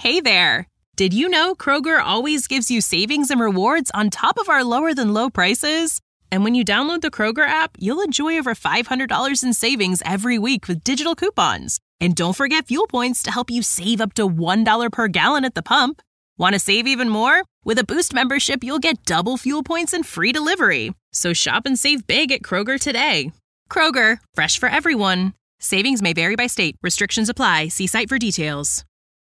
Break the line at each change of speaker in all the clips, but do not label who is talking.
Hey there! Did you know Kroger always gives you savings and rewards on top of our lower-than-low prices? And when you download the Kroger app, you'll enjoy over $500 in savings every week with digital coupons. And don't forget fuel points to help you save up to $1 per gallon at the pump. Want to save even more? With a Boost membership, you'll get double fuel points and free delivery. So shop and save big at Kroger today. Kroger, fresh for everyone. Savings may vary by state. Restrictions apply. See site for details.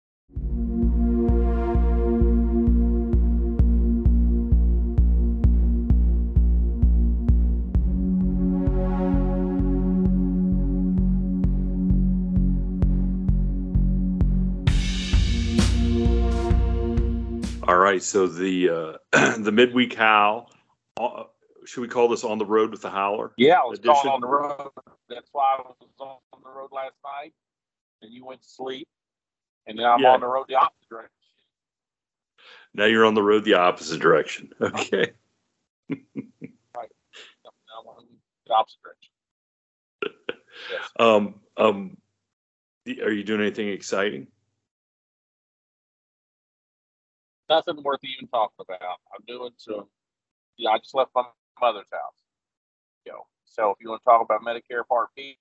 All right, so the the midweek howl. Should we call this On the Road with the Howler?
Yeah, I was calling on the road. That's why I was on the road last night, and you went to sleep, and now I'm on the road the opposite direction.
Now you're on the road the opposite direction. Okay.
Right. Now I'm on the opposite direction. Yes.
Are you doing anything exciting?
Nothing worth even talking about. I'm doing some. I just left my mother's house. So if you want to talk about Medicare Part B,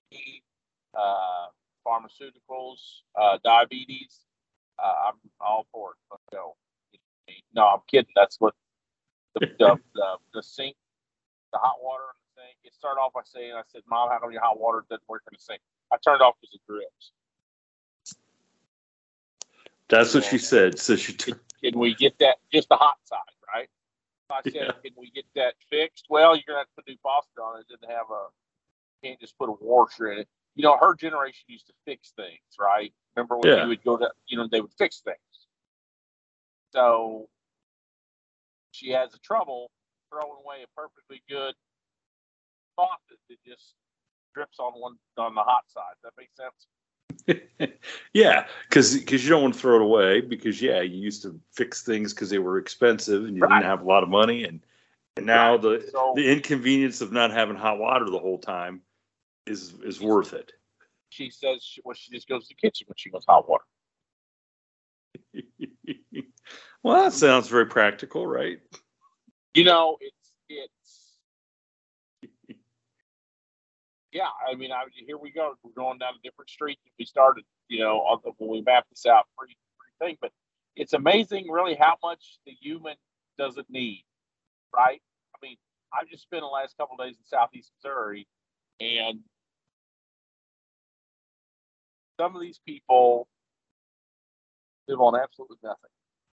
pharmaceuticals, diabetes, I'm all for it. Let's go. No, I'm kidding. That's what the sink, the hot water in the sink. It started off by saying, I said, Mom, how come your hot water doesn't work in the sink? I turned it off because it drips.
That's what she said. So she
can we get that, just the hot side, right? I said, Can we get that fixed? Well, you're going to have to put a new faucet on it. It didn't have can't just put a washer in it. Her generation used to fix things, right? Remember when you would go to, they would fix things. So she has a trouble throwing away a perfectly good faucet that just drips on the hot side. Does that make sense?
Yeah, because you don't want to throw it away because you used to fix things because they were expensive and you didn't have a lot of money and now the inconvenience of not having hot water the whole time is worth it.
She says she just goes to the kitchen when she wants hot water.
Well, that sounds very practical, right?
It's yeah, I mean, here we go. We're going down a different street than we started, when we mapped this out pretty thing. But it's amazing, really, how much the human doesn't need, right? I mean, I've just spent the last couple of days in Southeast Missouri, and some of these people live on absolutely nothing.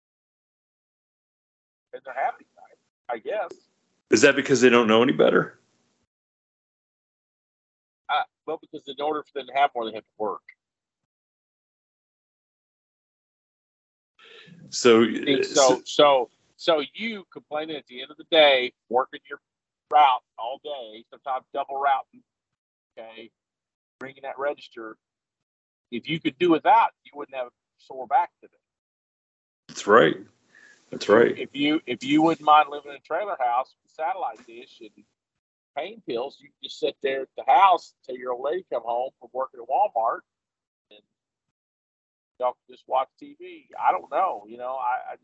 And they're happy, right? I guess.
Is that because they don't know any better?
Well, because in order for them to have more, they have to work.
So
you complaining at the end of the day, working your route all day, sometimes double routing, okay, bringing that register. If you could do without, you wouldn't have a sore back today.
That's right. That's right.
If you wouldn't mind living in a trailer house with a satellite dish and pain pills, you just sit there at the house until your old lady come home from working at Walmart and y'all can just watch TV. I don't know. I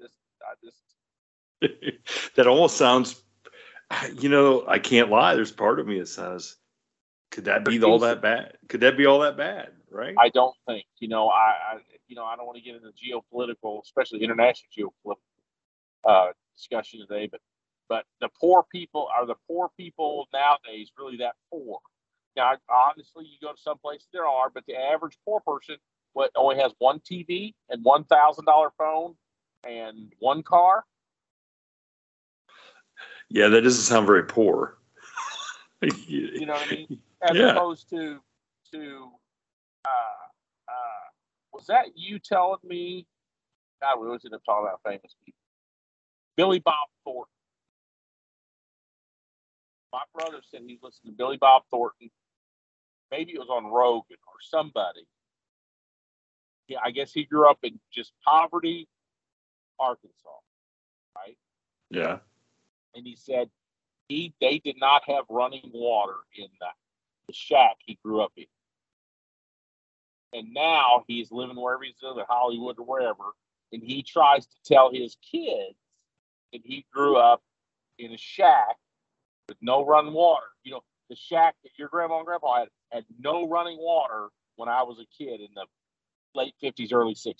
just
that almost sounds, I can't lie. There's part of me that says, could that be all that bad? Could that be all that bad? Right.
I don't think, I don't want to get into geopolitical, especially international geopolitical discussion today, but the poor people nowadays really that poor? Now, honestly, you go to some places there are, but the average poor person only has one TV and $1,000 phone and one car.
Yeah, that doesn't sound very poor.
You know what I mean? As opposed to was that you telling me? God, we always end up talking about famous people. Billy Bob Thornton. My brother said he listened to Billy Bob Thornton. Maybe it was on Rogan or somebody. Yeah, I guess he grew up in just poverty, Arkansas, right?
Yeah.
And he said they did not have running water in the shack he grew up in. And now he's living wherever he's living, Hollywood or wherever, and he tries to tell his kids that he grew up in a shack with no running water. You know, the shack that your grandma and grandpa had no running water when I was a kid in the late 50s, early 60s.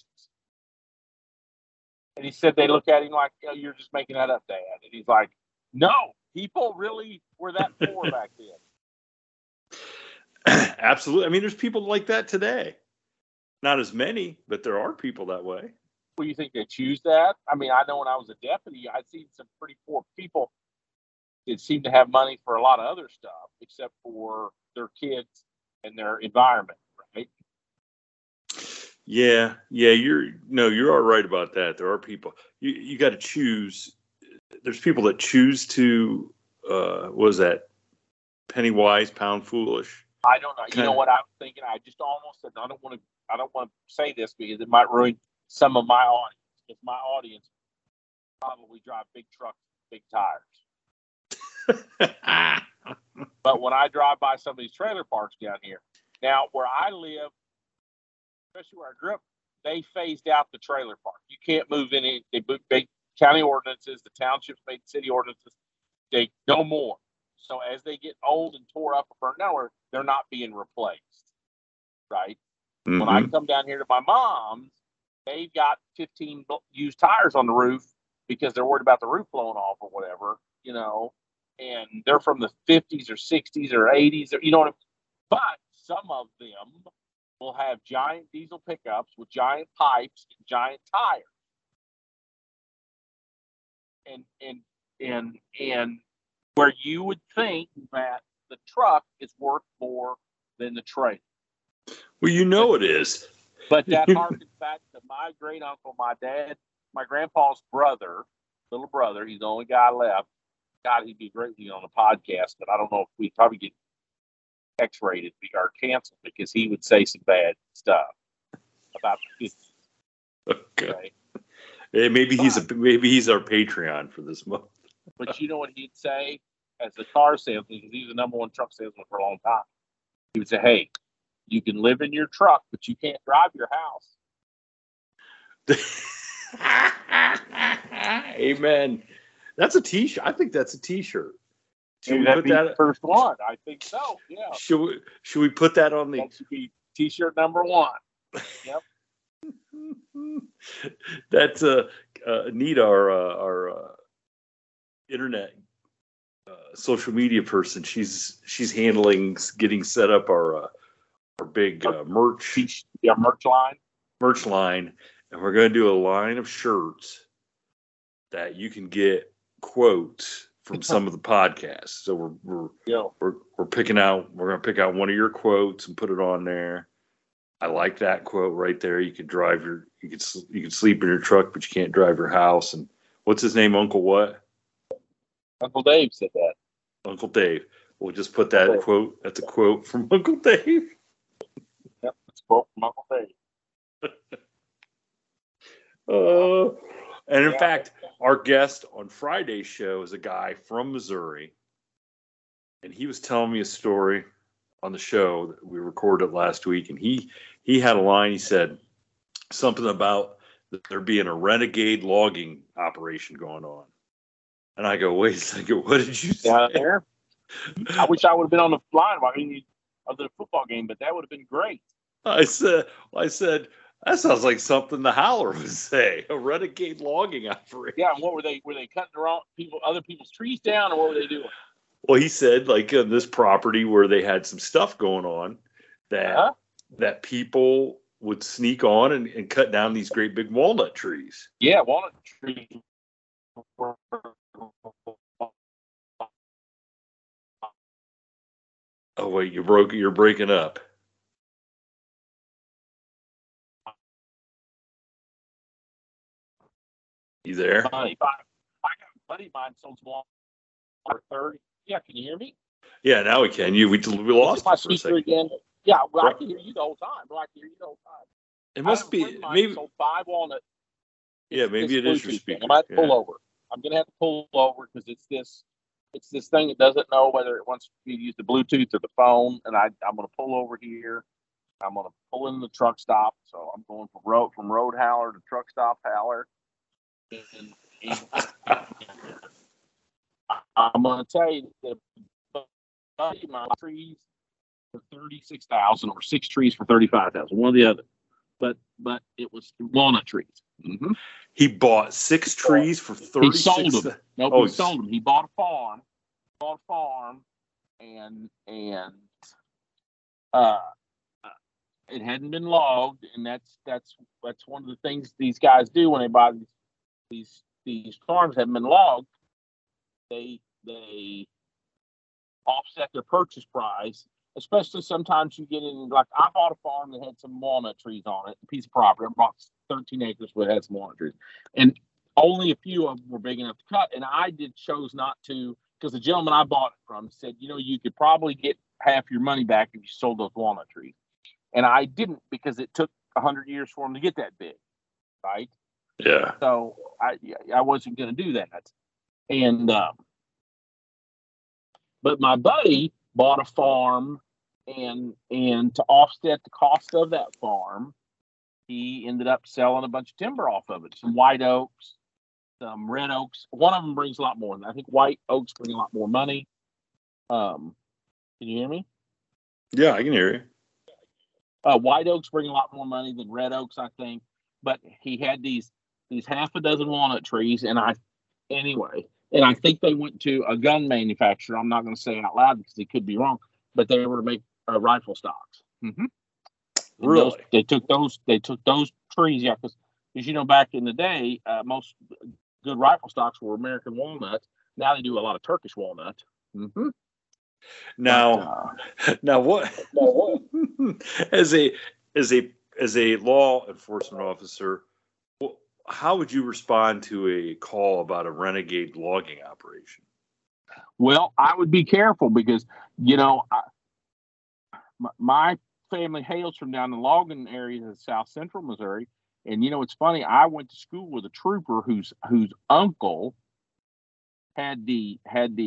And he said they look at him like, you're just making that up, Dad. And he's like, no, people really were that poor back then.
Absolutely. I mean, there's people like that today. Not as many, but there are people that way.
Well, you think they choose that? I mean, I know when I was a deputy, I'd seen some pretty poor people that seemed to have money for a lot of other stuff, except for their kids and their environment, right?
Yeah, you're all right about that. There are people you got to choose. There's people that choose to what was that? Penny wise, pound foolish.
I don't know. You know what I was thinking? I just almost said I don't want to say this because it might ruin some of my audience. Because my audience probably drive big trucks, big tires. But when I drive by some of these trailer parks down here, now where I live, especially where I grew up, they phased out the trailer park. You can't move any. They county ordinances, the townships made city ordinances. They no more. So as they get old and tore up or burned out, they're not being replaced, right? Mm-hmm. When I come down here to my mom's, they've got 15 used tires on the roof because they're worried about the roof blowing off or whatever, you know. And they're from the 50s or 60s or 80s, or, you know what I mean? But some of them will have giant diesel pickups with giant pipes and giant tires. And where you would think that the truck is worth more than the trailer.
Well, you know it is.
But that harkens back to my great uncle, my dad, my grandpa's brother, little brother. He's the only guy left. God, he'd be great to be on a podcast, but I don't know if we'd probably get X-rated or canceled because he would say some bad stuff about the 50s.
Okay. Hey, maybe he's our Patreon for this month.
But you know what he'd say as the car salesman, because he was the number one truck salesman for a long time. He would say, "Hey, you can live in your truck, but you can't drive your
house." Amen. That's a T-shirt. I think that's a T-shirt.
Should we put that the first one? I think so. Yeah.
Should we put that on the?
That should be T-shirt number 1. Yep.
That's Anita, our internet social media person. She's handling getting set up our big merch.
Yeah, merch
line, and we're going to do a line of shirts that you can get quotes from some of the podcasts. So we're picking out. We're going to pick out one of your quotes and put it on there. I like that quote right there. You can sleep in your truck, but you can't drive your house. And what's his name? Uncle what?
Uncle Dave said that.
Uncle Dave. We'll just put that quote. That's a quote from Uncle Dave.
Yep, that's a quote from Uncle Dave.
And in fact, our guest on Friday's show is a guy from Missouri, and he was telling me a story on the show that we recorded last week, and he had a line. He said something about there being a renegade logging operation going on, and I go, wait a second, what did you say?
There? I wish I would have been on the line of the football game, but that would have been great.
I said. That sounds like something the Howler would say. A renegade logging operation.
Yeah, and what were they? Were they cutting other people's trees down, or what were they doing?
Well, he said, like on this property where they had some stuff going on, that people would sneak on and cut down these great big walnut trees.
Yeah, walnut trees.
Oh wait, you're breaking up. You there?
I got a buddy of mine sold some for 30. Yeah, can you hear me?
Yeah, now we can. We lost
my
it for a second.
Again. Yeah, well, I can hear you the whole time.
It must be maybe.
Sold 5 walnut.
Yeah, maybe it is your speaker.
I might pull over. I'm gonna have to pull over because it's this thing that doesn't know whether it wants me to use the Bluetooth or the phone, and I'm gonna pull over here. I'm going to pull in the truck stop. So I'm going from road hauler to truck stop hauler. And I'm going to tell you that my trees for 36,000 or 6 trees for 35,000, one or the other. But it was walnut trees. Mm-hmm.
He bought 6 trees for 36.
He sold them. Nope, he sold them. He bought a farm. And it hadn't been logged, and that's one of the things these guys do when they buy these farms haven't been logged. They offset their purchase price, especially sometimes you get in, like I bought a farm that had some walnut trees on it, a piece of property. I bought 13 acres, but it had some walnut trees. And only a few of them were big enough to cut. And I chose not to, because the gentleman I bought it from said, you could probably get half your money back if you sold those walnut trees. And I didn't, because it took 100 years for them to get that big, right?
Yeah.
So I wasn't going to do that. And but my buddy bought a farm, and to offset the cost of that farm, he ended up selling a bunch of timber off of it. Some white oaks, some red oaks. One of them brings a lot more. I think white oaks bring a lot more money. Can you hear me?
Yeah, I can hear you.
White oaks bring a lot more money than red oaks, I think. But he had these half a dozen walnut trees, and I think they went to a gun manufacturer. I'm not going to say it out loud because it could be wrong, but they were to make rifle stocks. Mm-hmm.
Really?
They took those trees, yeah, because back in the day, most good rifle stocks were American walnut. Now they do a lot of Turkish walnut. Mm-hmm.
Now what? as a law enforcement officer, how would you respond to a call about a renegade logging operation?
Well, I would be careful because my family hails from down the logging areas of South Central Missouri, and it's funny. I went to school with a trooper whose uncle had the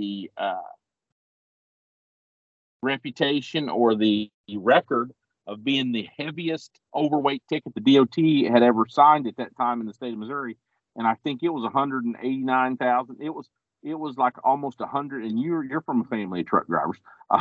reputation or the record of being the heaviest overweight ticket the DOT had ever signed at that time in the state of Missouri, and I think it was 189,000. It was like almost 100, and you're from a family of truck drivers.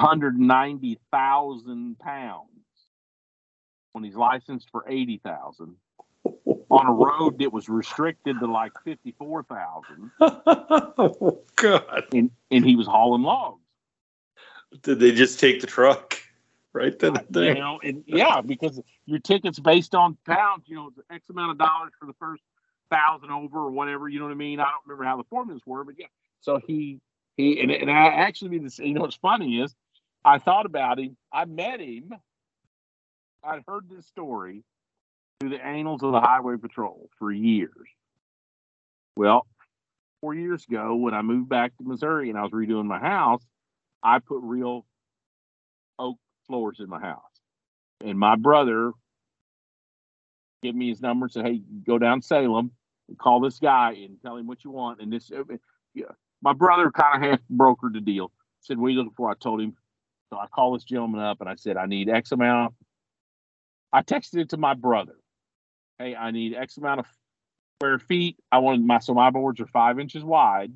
190,000 pounds when he's licensed for 80,000 on a road that was restricted to like 54,000.
Oh God!
And he was hauling logs.
Did they just take the truck right then and there?
Because your ticket's based on pounds. X amount of dollars for the first 1,000 over or whatever. You know what I mean? I don't remember how the formulas were, but yeah. So he and I actually mean this. What's funny is I thought about him. I met him. I'd heard this story through the annals of the Highway Patrol for years. Well, 4 years ago, when I moved back to Missouri and I was redoing my house, I put real oak floors in my house. And my brother gave me his number and said, hey, go down Salem and call this guy and tell him what you want. And my brother kind of half brokered the deal. Said, what are you looking for? I told him. So I called this gentleman up and I said, I need X amount. I texted it to my brother. Hey, I need X amount of square feet. So my boards are 5 inches wide.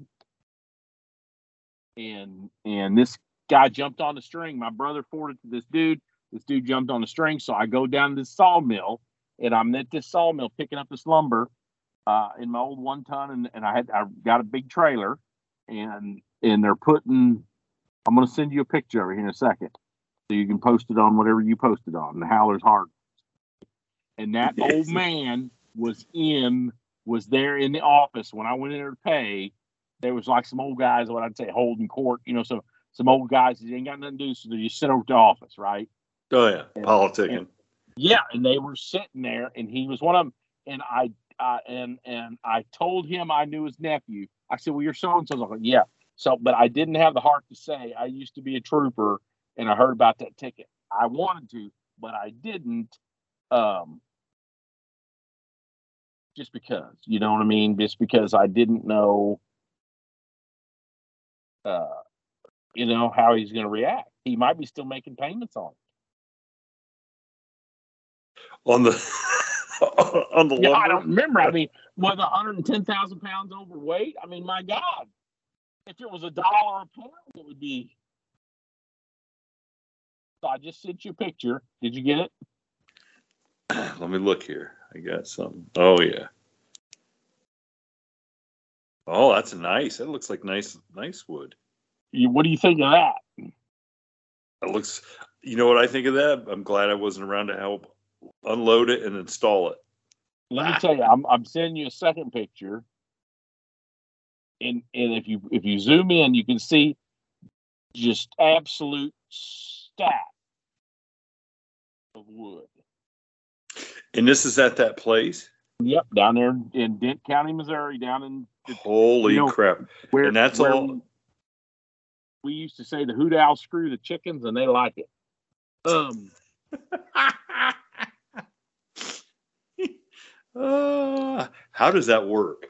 And this guy jumped on the string. My brother forwarded to this dude. This dude jumped on the string. So I go down to this sawmill, and I'm at this sawmill picking up this lumber in my old 1 ton, and I got a big trailer, and they're putting. I'm going to send you a picture over here in a second, so you can post it on whatever you posted on the Howler's Hard. And that old man was there in the office when I went in there to pay. There was like some old guys, what I'd say, holding court, so some old guys that ain't got nothing to do, so they just sit over at the office, right?
Oh yeah, politicking.
And they were sitting there, and he was one of them. And I told him I knew his nephew. I said, "Well, you're so and so." I was like, "Yeah." So, but I didn't have the heart to say I used to be a trooper, and I heard about that ticket. I wanted to, but I didn't. Just because, you know what I mean? Just because I didn't know. How he's going to react. He might be still making payments on it.
on the on the lumber.
I don't remember. I mean, was 110,000 pounds overweight? I mean, my God, if it was $1 a pound, it would be. So I just sent you a picture. Did you get it?
Let me look here. I got something. Oh yeah. Oh, that's nice. That looks like nice wood.
What do you think of that?
It looks. You know what I think of that? I'm glad I wasn't around to help unload it and install it.
Let me tell you, I'm sending you a second picture, and if you zoom in, you can see just absolute stack of wood.
And this is at that place?
Yep, down there in Dent County, Missouri, down in.
Holy crap!
Where,
and that's all.
We used to say the hoot owl screw the chickens, and they like it.
How does that work?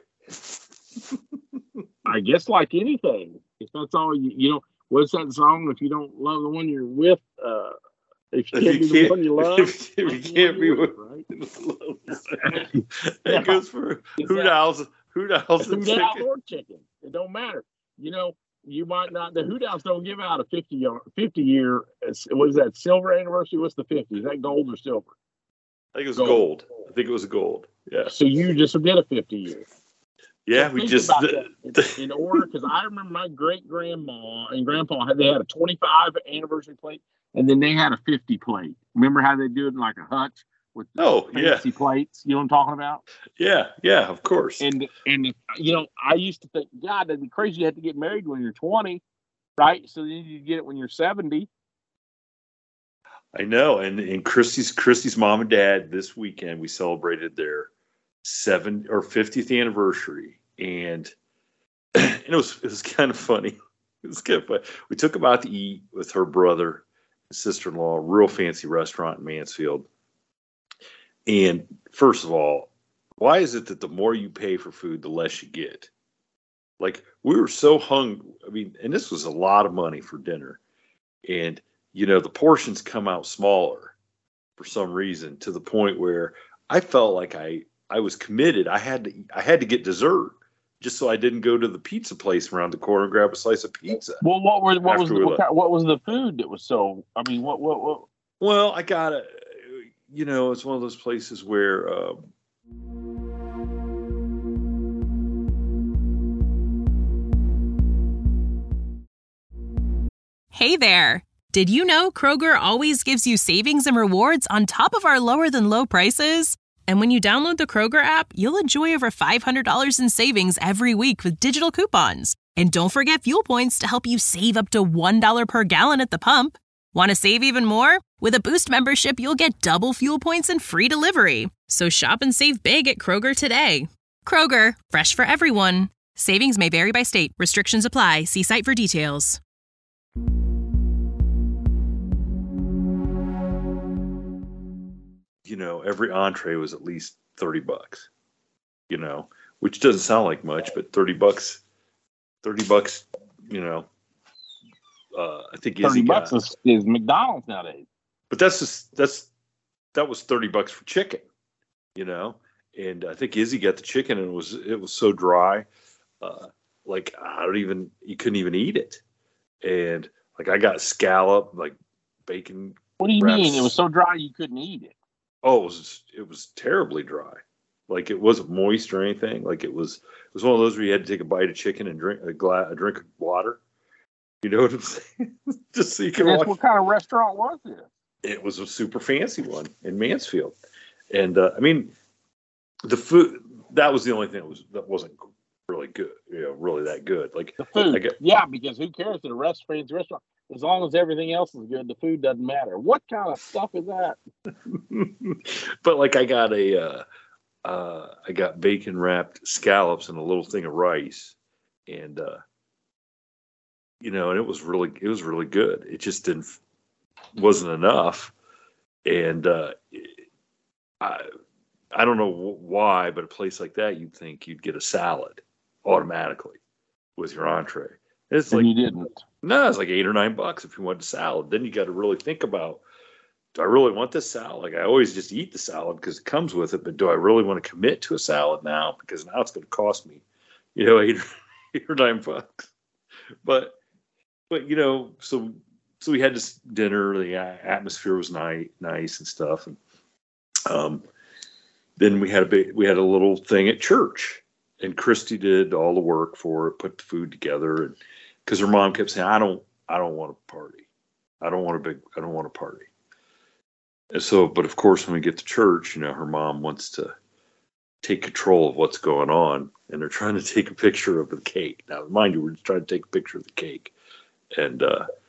I guess like anything. If that's all you know, what's that song? If you don't love the one you're with, if you can't be the one you love,
if you can't be with, right? It goes for hoot owls and
or chicken. It don't matter. You know, you might not. The hoot owls don't give out a 50 year. What is that? Silver anniversary? What's the 50? Is that gold or silver?
I think it was gold. I think it was gold. Yeah.
So you just did a 50 year.
Yeah,
so
we just
in order, because I remember my great grandma and grandpa they had a 25 anniversary plate, and then they had a 50 plate. Remember how they do it in like a hutch with fancy plates? You know what I'm talking about?
Yeah, of course.
And you know, I used to think, God, that'd be crazy. You had to get married when you're 20, right? So then you get it when you're 70.
I know, and Christy's mom and dad this weekend we celebrated their 50th anniversary, and it was kind of funny. It was kind of fun. We took them out to eat with her brother and sister-in-law, a real fancy restaurant in Mansfield. And first of all, why is it that the more you pay for food, the less you get? Like, we were so hungry. I mean, and this was a lot of money for dinner, and you know, the portions come out smaller for some reason, to the point where I felt like I was committed. I had to get dessert just so I didn't go to the pizza place around the corner and grab a slice of pizza.
Well, what was the food that was so? I mean, what?
Well, I got it. You know, it's one of those places where.
Hey there. Did you know Kroger always gives you savings and rewards on top of our lower than low prices? And when you download the Kroger app, you'll enjoy over $500 in savings every week with digital coupons. And don't forget fuel points to help you save up to $1 per gallon at the pump. Want to save even more? With a Boost membership, you'll get double fuel points and free delivery. So shop and save big at Kroger today. Kroger, fresh for everyone. Savings may vary by state. Restrictions apply. See site for details.
You know, every entree was at least $30, you know, which doesn't sound like much, but $30, you know, I think
$30 is McDonald's nowadays.
But that was $30 for chicken, you know, and I think Izzy got the chicken and it was so dry, like you couldn't even eat it, and like I got scallop, like bacon.
What do you mean? It was so dry you couldn't eat it?
Oh, it was terribly dry. Like, it wasn't moist or anything. Like, it was one of those where you had to take a bite of chicken and drink a drink of water. You know what I'm saying? Just so you can watch.
What kind of restaurant was it?
It was a super fancy one in Mansfield, and I mean, the food. That was the only thing that wasn't really good. You know, really that good. Like
the food. Because who cares at a restaurant? As long as everything else is good, the food doesn't matter. What kind of stuff is that?
But like I got bacon wrapped scallops and a little thing of rice, and you know, and it was really good. It just wasn't enough, and I don't know why, but a place like that, you'd think you'd get a salad automatically with your entree. It's like,
you didn't.
No, it's like $8 or $9 if you want a salad. Then you got to really think about do I really want this salad? Like, I always just eat the salad because it comes with it, but do I really want to commit to a salad now? Because now it's going to cost me, $8 or $9. But so we had this dinner. The atmosphere was nice and stuff, and then we had a little thing at church, and Christy did all the work for it, put the food together, and because her mom kept saying, I don't want a party. I don't want a party. And so, but of course, when we get to church, her mom wants to take control of what's going on, and they're trying to take a picture of the cake. Now, mind you, we're just trying to take a picture of the cake, and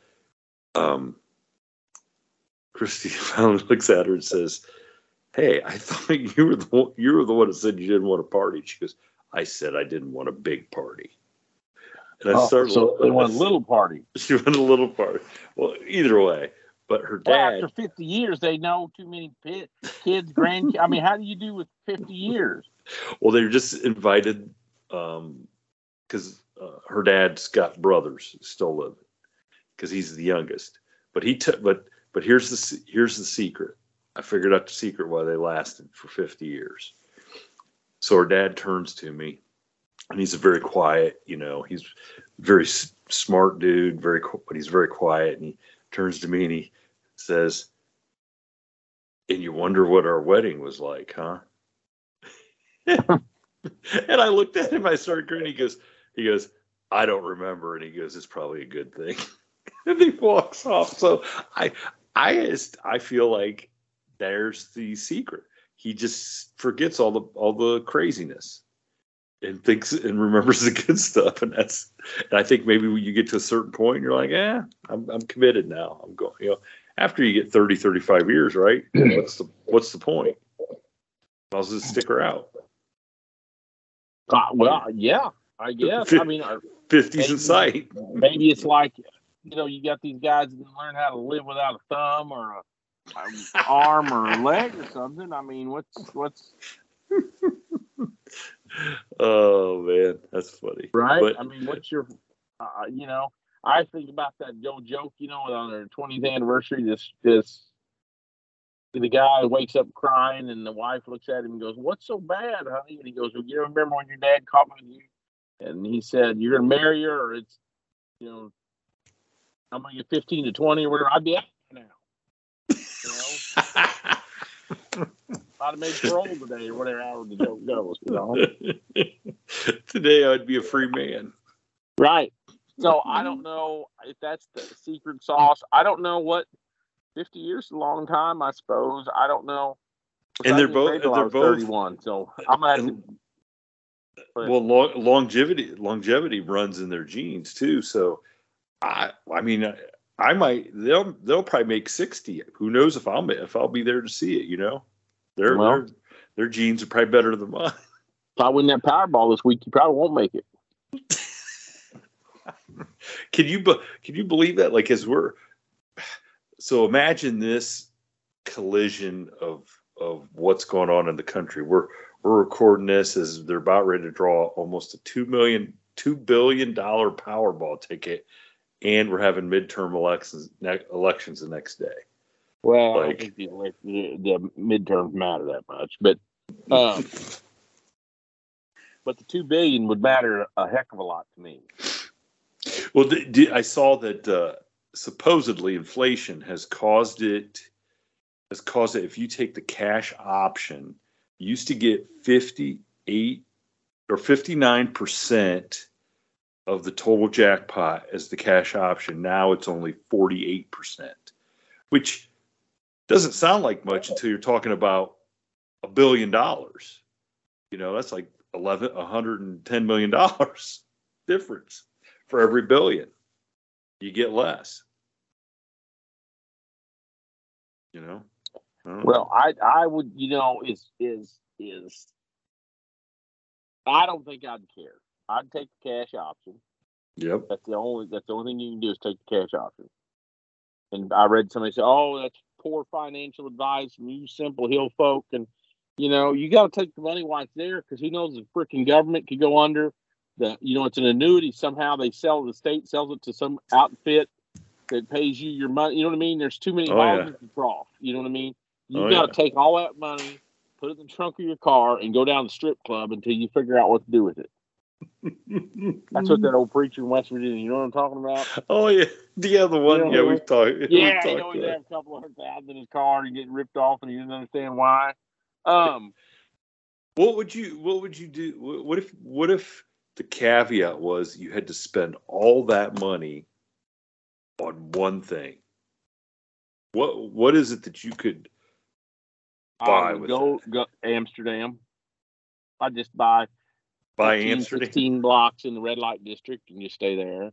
Christy finally looks at her and says, "Hey, I thought you were the one that said you didn't want a party." She goes, "I said I didn't want a big party." And I started.
So they want a little party.
She wanted a little party. Well, either way, but her dad.
Well, after 50 years, they know too many kids, grandkids. I mean, how do you do with 50 years?
Well, they were just invited because her dad's got brothers still living because he's the youngest. But but here's the secret. I figured out the secret why they lasted for 50 years. So her dad turns to me, and he's a very quiet, he's a very smart dude, but he's very quiet. And he turns to me and he says, "And you wonder what our wedding was like, huh?" And I looked at him, I started grinning. He goes, "I don't remember." And he goes, "It's probably a good thing." And he walks off. So I feel like there's the secret. He just forgets all the craziness and thinks and remembers the good stuff. And I think maybe when you get to a certain point, you're like, I'm committed now. I'm going, after you get 30, 35 years, right? What's the point? I'll just stick her out.
Well, yeah, I guess. I mean,
50's in sight.
Maybe it's like, you got these guys that learn how to live without a thumb or an arm or a leg or something. I mean, what's
Oh man, that's funny,
right?
But,
I mean, what's your, I think about that joke, on their 20th anniversary. The guy wakes up crying, and the wife looks at him and goes, "What's so bad, honey?" And he goes, "Well, you remember when your dad caught me with you?" And he said, "You're gonna marry her, or it's, I'm gonna get 15 to 20 or whatever. I'd be out now." I'd have made parole today or whatever hour the joke goes.
Today I'd be a free man.
Right. So I don't know if that's the secret sauce. I don't know what 50 years is a long time, I suppose. I don't know.
And they're both
31. So I'm gonna have to.
Well, longevity runs in their genes too. So I mean, I might. They'll probably make 60. Who knows if I'll be there to see it? Their genes are probably better than mine.
If I win that Powerball this week, you probably won't make it.
Can you believe that? Like, so imagine this collision of what's going on in the country. We're recording this as they're about ready to draw almost a $2 billion Powerball ticket, and we're having midterm elections the next day.
Well, I don't think the midterms matter that much, but the $2 billion would matter a heck of a lot to me.
Well, I saw that supposedly inflation has caused it. If you take the cash option, you used to get 58 or 59% of the total jackpot as the cash option. Now it's only 48%, which doesn't sound like much until you're talking about $1 billion. That's like $110 million difference for every billion. You get less.
Well, I would, is I don't think I'd care. I'd take the cash option.
Yep.
That's the only thing you can do is take the cash option. And I read somebody say, "Oh, that's poor financial advice from you simple hill folk." And you got to take the money while it's there, because who knows, the freaking government could go under. It's an annuity. Somehow the state sells it to some outfit that pays you your money. You know what I mean? There's too many hogs at the trough. You know what I mean? You got to take all that money, put it in the trunk of your car, and go down to the strip club until you figure out what to do with it. That's what that old preacher in West Virginia. You know what I'm talking about?
Oh yeah, the one. Yeah, we've talked.
Yeah, he always have a couple $100,000 in his car and get ripped off, and he didn't understand why.
What would you do? What if the caveat was you had to spend all that money on one thing? What is it that you could buy with
go Amsterdam? I just buy
Amsterdam,
16 blocks in the red light district, and you stay there.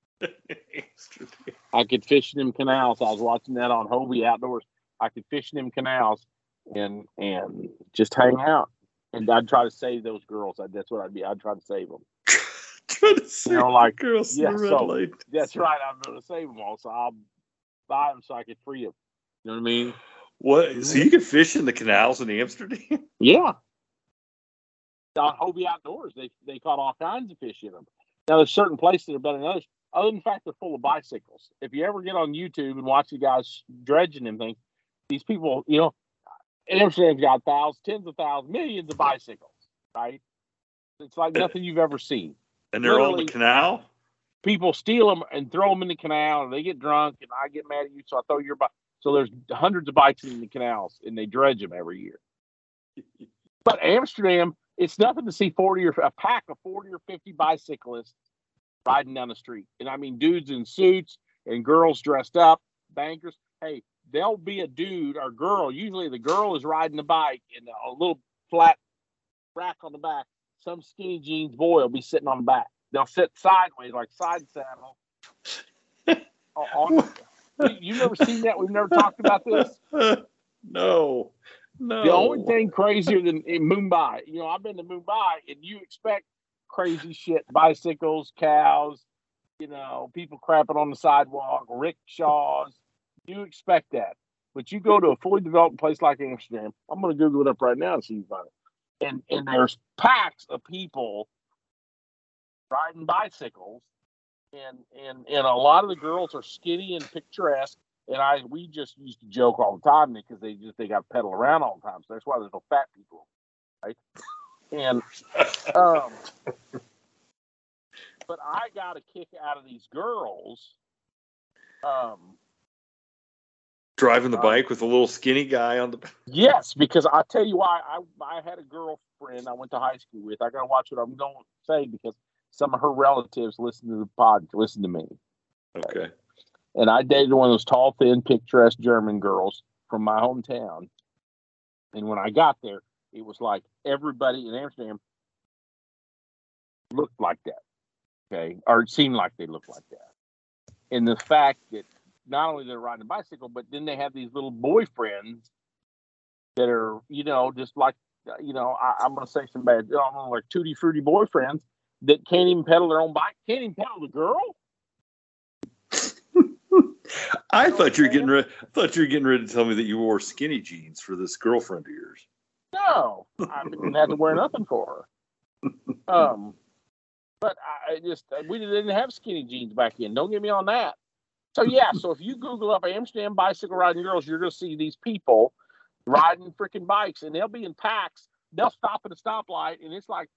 I could fish in them canals. I was watching that on Hobie Outdoors. I could fish in them canals and just hang out. And I'd try to save those girls. That's what I'd be. I'd try to save them.
Try to save girls in the red light.
That's right. I'm going to save them all. So I'll buy them so I could free them. You know what I mean?
What? So you can fish in the canals in Amsterdam?
Yeah. On Hobie Outdoors, they caught all kinds of fish in them. Now, there's certain places that are better than others. Other than the fact they're full of bicycles. If you ever get on YouTube and watch the guys dredging them things, these people, you know, Amsterdam's got thousands, tens of thousands, millions of bicycles, right? It's like nothing you've ever seen.
And they're all in the canal?
People steal them and throw them in the canal, and they get drunk, and I get mad at you, so I throw your bike. So there's hundreds of bikes in the canals, and they dredge them every year. But Amsterdam, it's nothing to see a pack of 40 or 50 bicyclists riding down the street. And I mean, dudes in suits and girls dressed up, bankers. Hey, there'll be a dude or girl. Usually the girl is riding the bike in a little flat rack on the back. Some skinny jeans boy will be sitting on the back. They'll sit sideways, like side saddle. You've never seen that? We've never talked about this?
No.
The only thing crazier than in Mumbai, you know, I've been to Mumbai, and you expect crazy shit, bicycles, cows, you know, people crapping on the sidewalk, rickshaws. You expect that. But you go to a fully developed place like Amsterdam, I'm going to Google it up right now and see if you find it. And there's packs of people riding bicycles, and a lot of the girls are skinny and picturesque. And we just used to joke all the time because they got to pedal around all the time. So that's why there's no fat people, right? And but I got a kick out of these girls.
Driving the bike with a little skinny guy on the back.
Yes, because I tell you why. I had a girlfriend I went to high school with. I got to watch what I'm going to say because some of her relatives listen to me.
Okay.
And I dated one of those tall, thin, picturesque German girls from my hometown. And when I got there, it was like everybody in Amsterdam looked like that. Okay. Or it seemed like they looked like that. And the fact that not only they're riding a bicycle, but then they have these little boyfriends that are, you know, just like, you know, I'm going to say some bad, like tutti frutti boyfriends that can't even pedal their own bike, can't even pedal the girl.
I thought you were getting ready to tell me that you wore skinny jeans for this girlfriend of yours.
No, I didn't have to wear nothing for her. But we didn't have skinny jeans back then. Don't get me on that. So yeah, so if you Google up Amsterdam bicycle riding girls, you're going to see these people riding freaking bikes, and they'll be in packs. They'll stop at a stoplight, and it's like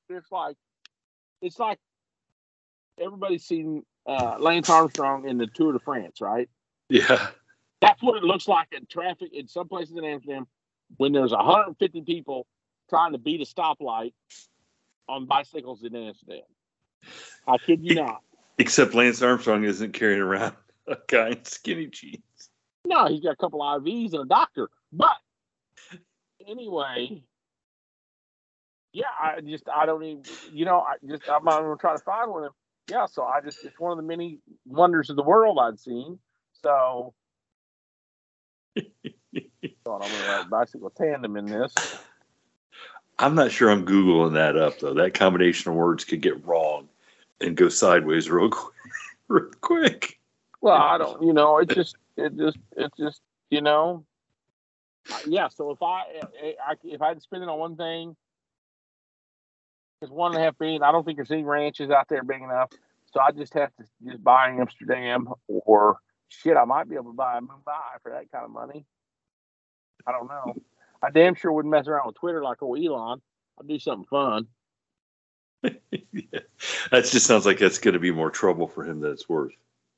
everybody's seen Lance Armstrong in the Tour de France, right?
Yeah.
That's what it looks like in traffic in some places in Amsterdam when there's 150 people trying to beat a stoplight on bicycles in Amsterdam. I kid you not.
Except Lance Armstrong isn't carrying around a guy in skinny jeans.
No, he's got a couple IVs and a doctor. But anyway, yeah, I don't even, you know, I'm not going to try to find one of them. Yeah, so it's one of the many wonders of the world I'd seen. So, I'm going to write bicycle tandem in this.
I'm not sure I'm Googling that up, though. That combination of words could get wrong and go sideways real quick.
Well, I don't, you know, it just, you know, yeah. So if I had to spend it on one thing, it's $1.5 billion. I don't think there's any ranches out there big enough. So I just have to buy Amsterdam or shit, I might be able to buy a Mumbai for that kind of money. I don't know. I damn sure wouldn't mess around with Twitter like old Elon. I'd do something fun.
Yeah. That just sounds like that's going to be more trouble for him than it's worth.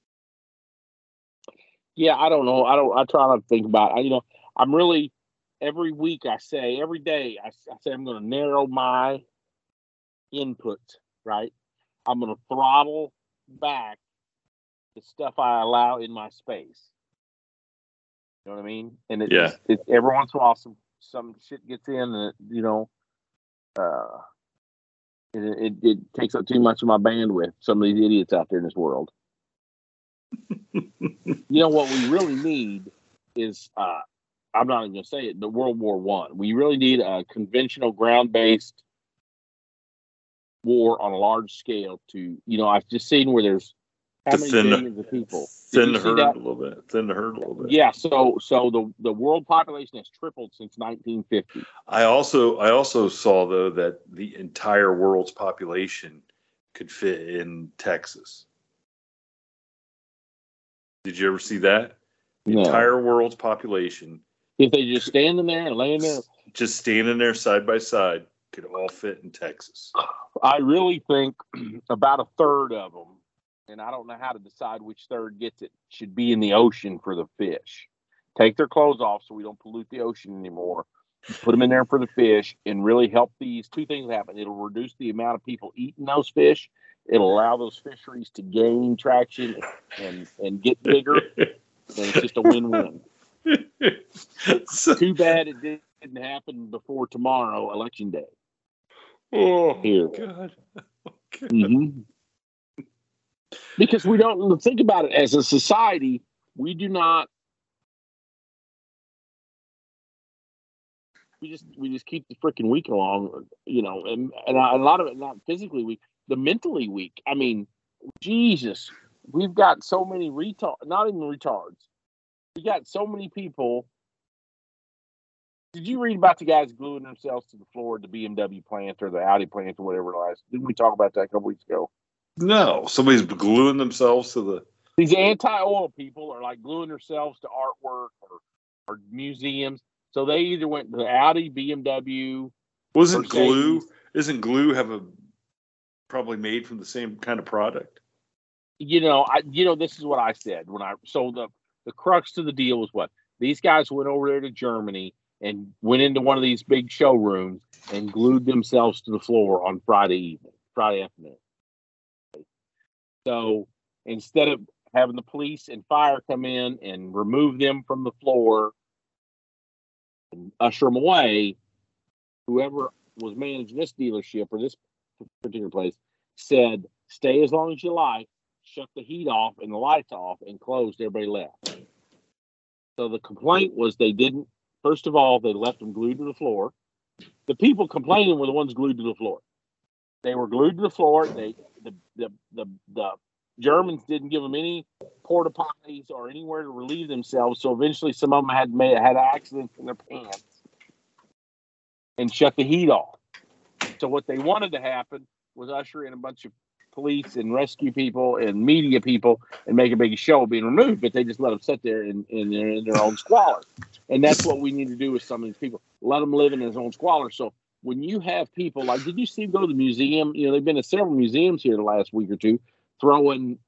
Yeah, I don't know. I try not to think about it. I'm really, every week every day I say I'm going to narrow my input, right? I'm going to throttle back the stuff I allow in my space. You know what I mean? And it every once in a while some shit gets in and it takes up too much of my bandwidth. Some of these idiots out there in this world. What we really need is I'm not even going to say it, but World War I. We really need a conventional ground-based war on a large scale to, I've just seen where there's how many billions of people.
Thin the herd a little bit.
Yeah, so the world population has tripled since 1950.
I also saw, though, that the entire world's population could fit in Texas. Did you ever see that? The entire world's population.
If they just standing there and laying there.
Just standing there side by side could all fit in Texas.
I really think about a third of them, and I don't know how to decide which third gets it, should be in the ocean for the fish. Take their clothes off so we don't pollute the ocean anymore. Put them in there for the fish and really help these two things happen. It'll reduce the amount of people eating those fish. It'll allow those fisheries to gain traction and get bigger. And it's just a win-win. Too bad it didn't happen before tomorrow, Election Day.
Oh,
here.
God. Okay.
Mm-hmm. Because we don't think about it as a society. We do not. We just keep the freaking week along, and a lot of it not physically weak, the mentally weak. I mean, Jesus, we've got so many not even retards. We got so many people. Did you read about the guys gluing themselves to the floor at the BMW plant or the Audi plant or whatever it was? Didn't we talk about that a couple weeks ago?
No, somebody's gluing themselves to the.
These anti-oil people are like gluing themselves to artwork or museums. So they either went to Audi, BMW.
Isn't glue probably made from the same kind of product?
This is what I said when the crux to the deal was what these guys went over there to Germany and went into one of these big showrooms and glued themselves to the floor on Friday afternoon. So instead of having the police and fire come in and remove them from the floor and usher them away, whoever was managing this dealership or this particular place said, stay as long as you like, shut the heat off and the lights off, and closed. Everybody left. So the complaint was they didn't. First of all, they left them glued to the floor. The people complaining were the ones glued to the floor. They were glued to the floor. The Germans didn't give them any porta potties or anywhere to relieve themselves. So eventually, some of them had accidents in their pants and shut the heat off. So what they wanted to happen was usher in a bunch of police and rescue people and media people and make a big show of being removed, but they just let them sit there in their own squalor. And that's what we need to do with some of these people. Let them live in their own squalor. So when you have people like, did you see them go to the museum? They've been to several museums here the last week or two throwing,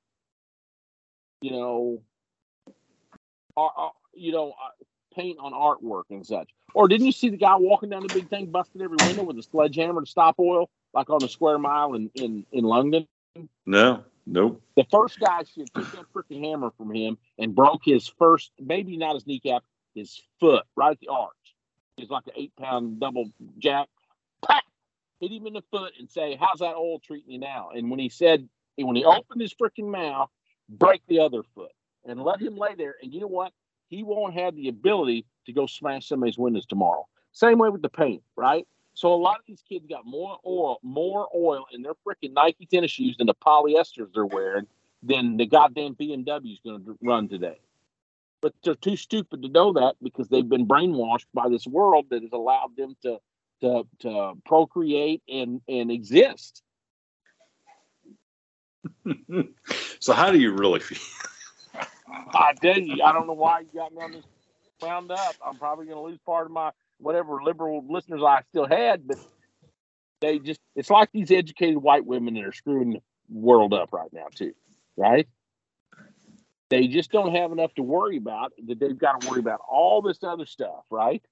paint on artwork and such. Or didn't you see the guy walking down the big thing, busting every window with a sledgehammer to stop oil, like on the Square Mile in London?
No, nope.
The first guy should took that freaking hammer from him and broke his first, maybe not his kneecap, his foot, right at the arch. He's like an 8-pound double jack. Pack! Hit him in the foot and say, how's that oil treating you now? And when he opened his freaking mouth, break the other foot and let him lay there. And you know what? He won't have the ability to go smash somebody's windows tomorrow. Same way with the paint, right? So a lot of these kids got more oil in their freaking Nike tennis shoes than the polyesters they're wearing than the goddamn BMW is going to run today. But they're too stupid to know that because they've been brainwashed by this world that has allowed them to procreate and exist.
So how do you really feel?
I tell you, I don't know why you got me on this roundup. I'm probably going to lose part of my whatever liberal listeners I still had, but it's like these educated white women that are screwing the world up right now too, right? They just don't have enough to worry about, that they've got to worry about all this other stuff, right?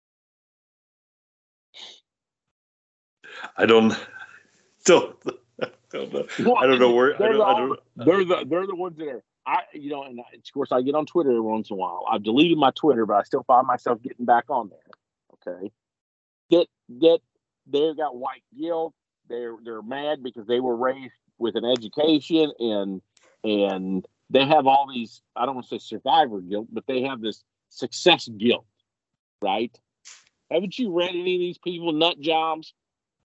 I don't know. I don't know where.
They're the ones that are. And of course I get on Twitter every once in a while. I've deleted my Twitter, but I still find myself getting back on there. Okay, that they got white guilt. They're mad because they were raised with an education and they have all these, I don't want to say survivor guilt, but they have this success guilt, right? Haven't you read any of these people nut jobs?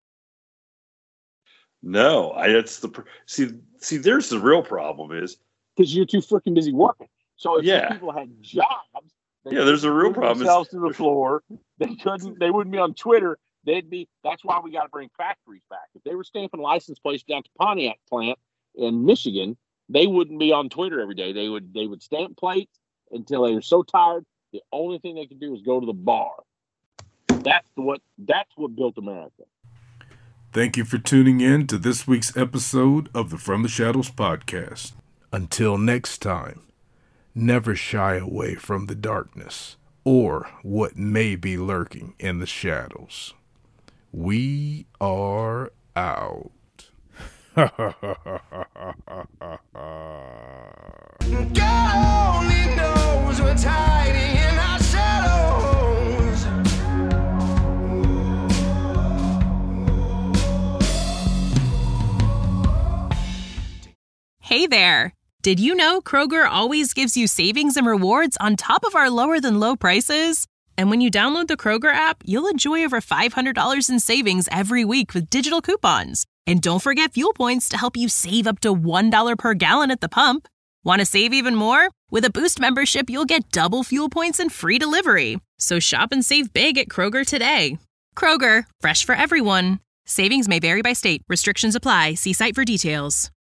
No, see. There's the real problem is
because you're too freaking busy working. So if these people had jobs,
there's a real problem.
Themselves to the floor. They wouldn't be on Twitter. That's why we got to bring factories back. If they were stamping license plates down to Pontiac plant in Michigan, they wouldn't be on Twitter every day. They would stamp plates until they were so tired. The only thing they could do is go to the bar. That's what built America.
Thank you for tuning in to this week's episode of the From the Shadows podcast. Until next time, never shy away from the darkness or what may be lurking in the shadows. We are out.
God only knows what's hiding in our shadows.
Hey there! Did you know Kroger always gives you savings and rewards on top of our lower than low prices? And when you download the Kroger app, you'll enjoy over $500 in savings every week with digital coupons. And don't forget fuel points to help you save up to $1 per gallon at the pump. Want to save even more? With a Boost membership, you'll get double fuel points and free delivery. So shop and save big at Kroger today. Kroger, fresh for everyone. Savings may vary by state. Restrictions apply. See site for details.